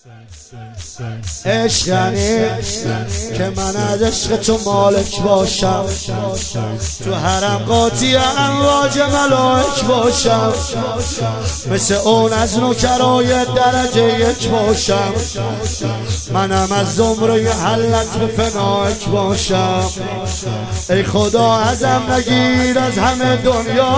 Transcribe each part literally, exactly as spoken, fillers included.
عشقنی که من از عشق تو مالک باشم، تو حرم قاطی امواج ملائک باشم، مثل اون از نوکرای درجه یک باشم، منم از زمره حلت به فنایک باشم. ای خدا ازم نگیر از همه دنیا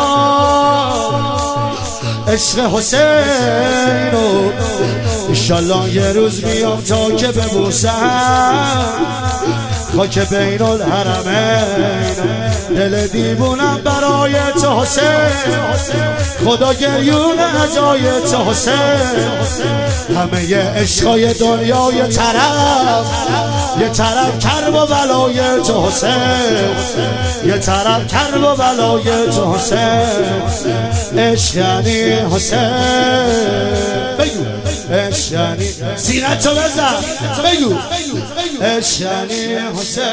عشق حسینو، انشالله یه روز میام تا که ببوسم خاک بین الحرمین. دل دیوونم برای تو حسین، خدا گریون ازای تو حسین. همه ی عشقای دنیا یه طرف، یه طرف کرب و بلای تو حسین، یه طرف کرب و بلای تو حسین. عشق یعنی حسین، بگو عشق یعنی سینتو بزن، بگو عشق یعنی حسین.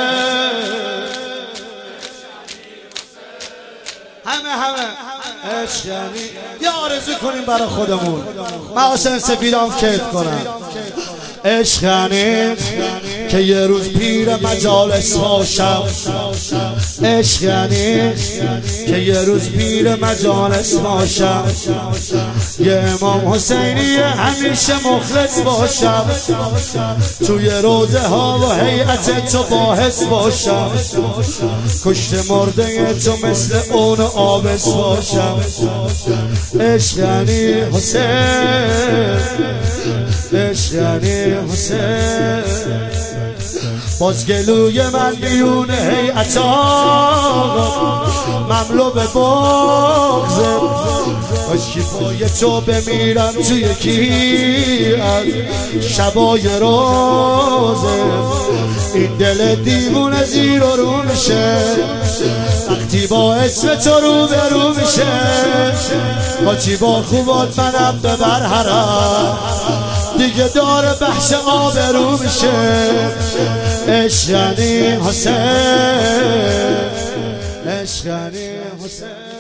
همه همه عشق یعنی یه آرزو کنیم برای خودمون، محاسن سفیدام کیف کنم. عشق یعنی که یه روز پیر مجالس باشم، عشق یعنی که یه روز پیر مجالس باشم، یه امام حسینی همیشه مخلص باشم، توی روزه ها و هیئت تو باحث باشم، کشت مرده تو مثل اون آبس باشم. عشق یعنی حسین، عشق یعنی حسین. باز گلوی من بیون هیئت آقا مملو به بغضه، کاشکی پای تو بمیرم توی یکی از شبای روزه. این دل دیوونه زیر و رو میشه وقتی با اسم تو رو به رو میشه، حاجی با خوبات منم ببر حرم دیگه داره بحث آبرو میشه. عشق یعنی حسین، عشق یعنی حسین.